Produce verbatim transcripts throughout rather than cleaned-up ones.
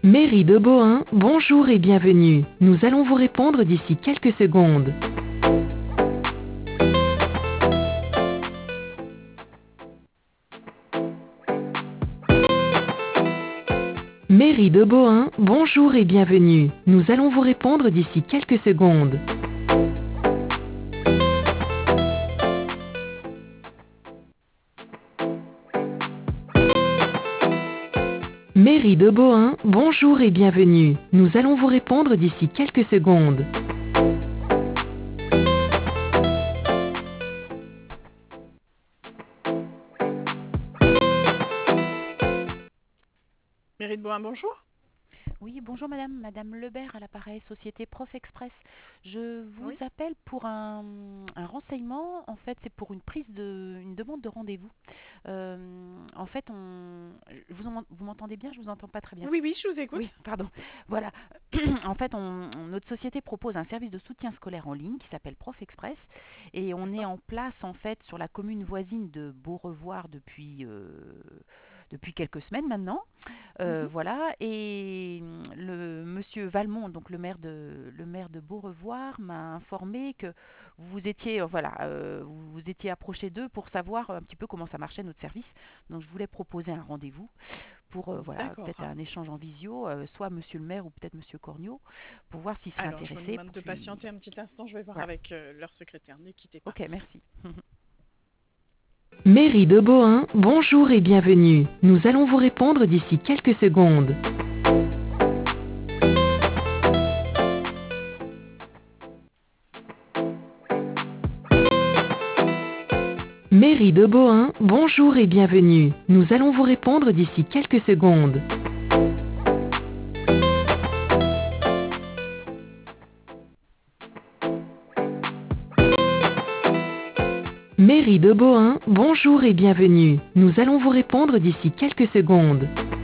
Mairie de Bohain, bonjour et bienvenue. Nous allons vous répondre d'ici quelques secondes. Mairie de Bohain, bonjour et bienvenue. Nous allons vous répondre d'ici quelques secondes. Mairie de Bohain, bonjour et bienvenue. Nous allons vous répondre d'ici quelques secondes. Mairie de Bohain, bonjour. Oui, bonjour madame, madame Lebert à l'appareil, société Prof Express. Je Oui. vous appelle pour un, un renseignement. En fait, c'est pour une prise de, une demande de rendez-vous. Euh, en fait, on, vous, en- vous m'entendez bien? Je vous entends pas très bien. Oui, oui, je vous Oui, écoute. pardon. Voilà. En fait, on- on- notre société propose un service de soutien scolaire en ligne qui s'appelle Prof Express et on est D'accord. en place en fait sur la commune voisine de Beaurevoir depuis euh, depuis quelques semaines maintenant. Euh, Mhm. voilà, et hum, le monsieur Valmont, donc le maire de, le maire de Beaurevoir, m'a informé que vous étiez, euh, voilà, euh, vous vous étiez approché d'eux pour savoir un petit peu comment ça marchait notre service. Donc je voulais proposer un rendez-vous pour, euh, voilà, peut-être D'accord. un échange en visio, euh, soit monsieur le maire ou peut-être monsieur Cornio, pour voir s'il serait Alors, je vous intéressé demande pour de qu'il... patienter un petit instant, je vais voir Voilà, avec euh, leur secrétaire, ne quittez pas. ok, merci. Mairie de Bohain, bonjour et bienvenue. Nous allons vous répondre d'ici quelques secondes. Mairie de Bohain, bonjour et bienvenue. Nous allons vous répondre d'ici quelques secondes. Mairie de Bohain, bonjour et bienvenue. Nous allons vous répondre d'ici quelques secondes.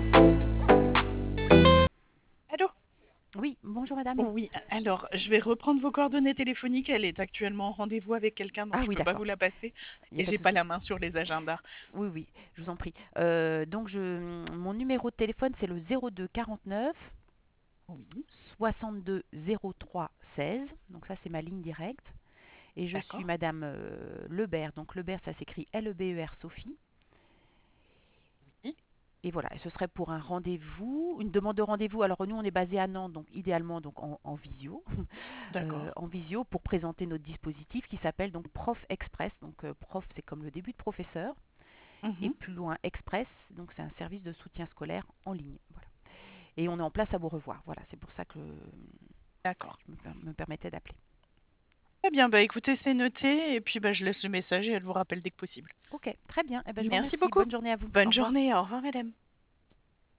Allô? Oui, bonjour madame. Oui, alors, je vais reprendre vos coordonnées téléphoniques. Elle est actuellement en rendez-vous avec quelqu'un, donc Ah je oui, peux pas vous d'accord, la passer. il n'y a Et pas de j'ai pas souci. la main sur les agendas. Oui, oui, je vous en prie. Euh, donc, je, mon numéro de téléphone, c'est le zéro deux quarante-neuf Oui, soixante-deux zéro trois seize. Donc, ça, c'est ma ligne directe. Et je suis d'accord. madame euh, Lebert. Donc, Lebert, ça s'écrit L E B E R Sophie. Oui, Et voilà, et ce serait pour un rendez-vous, une demande de rendez-vous. Alors, nous, on est basé à Nantes, donc idéalement donc en, en visio. Euh, d'accord. en visio pour présenter notre dispositif qui s'appelle donc Prof Express. Donc, euh, prof, c'est comme le début de professeur. Et Mhm. plus loin Express, donc c'est un service de soutien scolaire en ligne. Voilà. Et on est en place à Beaurevoir. Voilà, c'est pour ça que D'accord. je me, per- me permettais d'appeler. Très bien, bah écoutez, c'est noté. Et puis, bah, je laisse le message et elle vous rappelle dès que possible. Ok, très bien. Eh ben, je vous Merci remercie. beaucoup. Bonne journée à vous. Au Bonne revoir. journée. Au revoir, madame.